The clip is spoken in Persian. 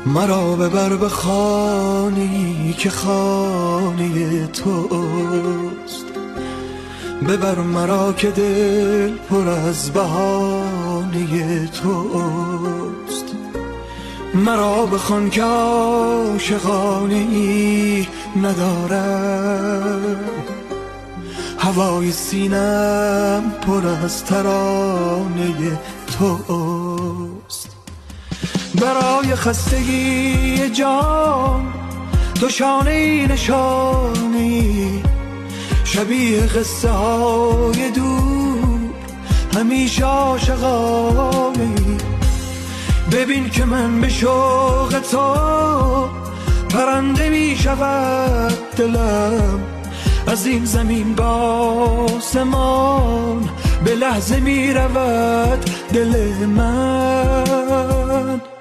مرا ببر به خانه‌ای که خانه توست، ببر مرا که دل پر از بهانه توست. مرا بخوان که عاشقانه‌ای ندارم، هوای سینم پر از ترانه توست. برای خستگی جان دو شانه‌ای نشانی، شبیه قصه های دور همیشه عاشقانه‌ای. ببین که من به شوق تو پرنده می شود دلم، از این زمین به آسمان به لحظه می رود دل من.